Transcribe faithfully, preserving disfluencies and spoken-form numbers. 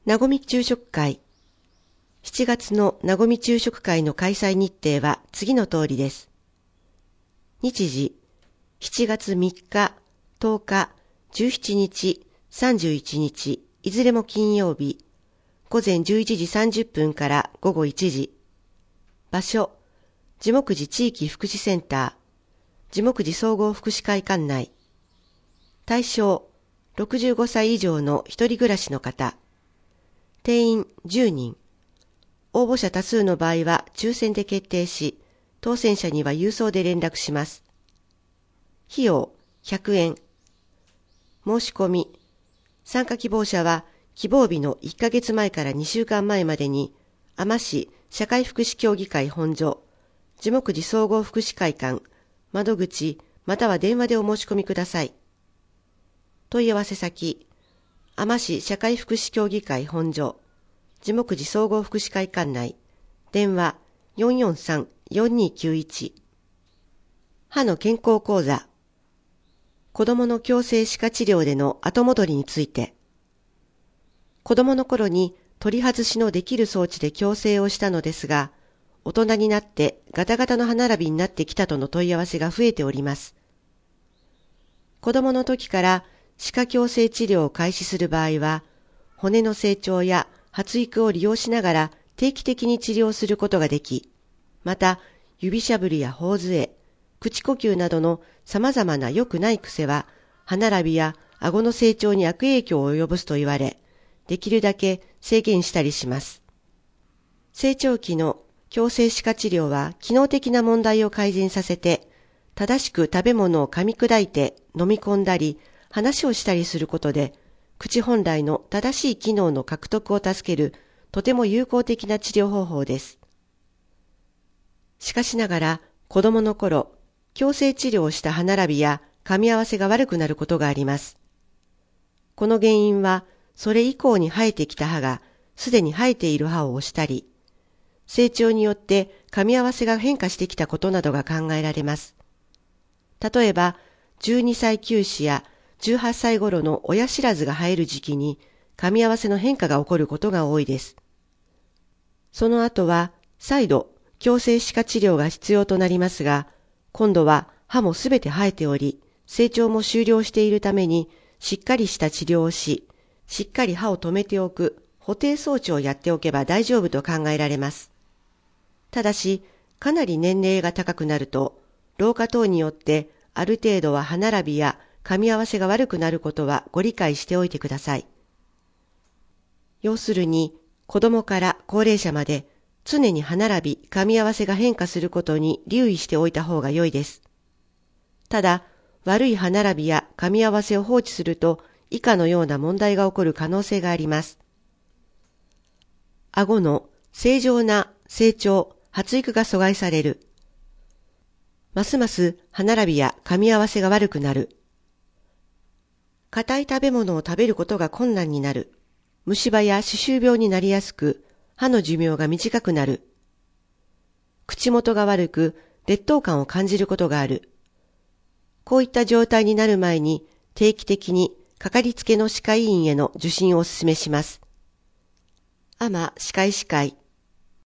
なごみ昼食会。しちがつのなごみ昼食会の開催日程は次の通りです。日時、しちがつみっか、とおか、じゅうしちにち、さんじゅういちにち、いずれも金曜日、ごぜんじゅういちじさんじゅっぷんからごごいちじ。場所、地木寺地域福祉センター、地木寺総合福祉会館内。対象、ろくじゅうごさい以上の一人暮らしの方。定員じゅうにん。応募者多数の場合は抽選で決定し、当選者には郵送で連絡します。費用ひゃくえん。申し込み。参加希望者は希望日のいっかげつまえからにしゅうかんまえまでに、海士市社会福祉協議会本所、地木寺総合福祉会館、窓口または電話でお申し込みください。問い合わせ先、海士市社会福祉協議会本所、地木寺総合福祉会館内、電話 よんよんさんよんにきゅういち。歯の健康講座。子供の矯正歯科治療での後戻りについて。子供の頃に取り外しのできる装置で矯正をしたのですが、大人になってガタガタの歯並びになってきたとの問い合わせが増えております。子供の時から歯科矯正治療を開始する場合は、骨の成長や発育を利用しながら定期的に治療することができ、また指しゃぶりや頬杖、口呼吸などの様々な良くない癖は歯並びや顎の成長に悪影響を及ぼすと言われ、できるだけ制限したりします。成長期の矯正歯科治療は機能的な問題を改善させて、正しく食べ物を噛み砕いて飲み込んだり、話をしたりすることで、口本来の正しい機能の獲得を助けるとても有効的な治療方法です。しかしながら子供の頃、矯正治療をした歯並びや噛み合わせが悪くなることがあります。この原因は、それ以降に生えてきた歯がすでに生えている歯を押したり、成長によって噛み合わせが変化してきたことなどが考えられます。例えば、じゅうにさい臼歯やじゅうはっさい頃の親知らずが生える時期に噛み合わせの変化が起こることが多いです。その後は再度矯正歯科治療が必要となりますが、今度は歯もすべて生えており、成長も終了しているためにしっかりした治療をし、しっかり歯を止めておく補定装置をやっておけば大丈夫と考えられます。ただし、かなり年齢が高くなると、老化等によってある程度は歯並びや噛み合わせが悪くなることはご理解しておいてください。要するに、子供から高齢者まで常に歯並び、噛み合わせが変化することに留意しておいた方が良いです。ただ、悪い歯並びや噛み合わせを放置すると、以下のような問題が起こる可能性があります。顎の正常な成長、発育が阻害される。ますます歯並びや噛み合わせが悪くなる。硬い食べ物を食べることが困難になる。虫歯や歯周病になりやすく、歯の寿命が短くなる。口元が悪く、劣等感を感じることがある。こういった状態になる前に、定期的にかかりつけの歯科医院への受診をお勧めします。アマ歯科医師会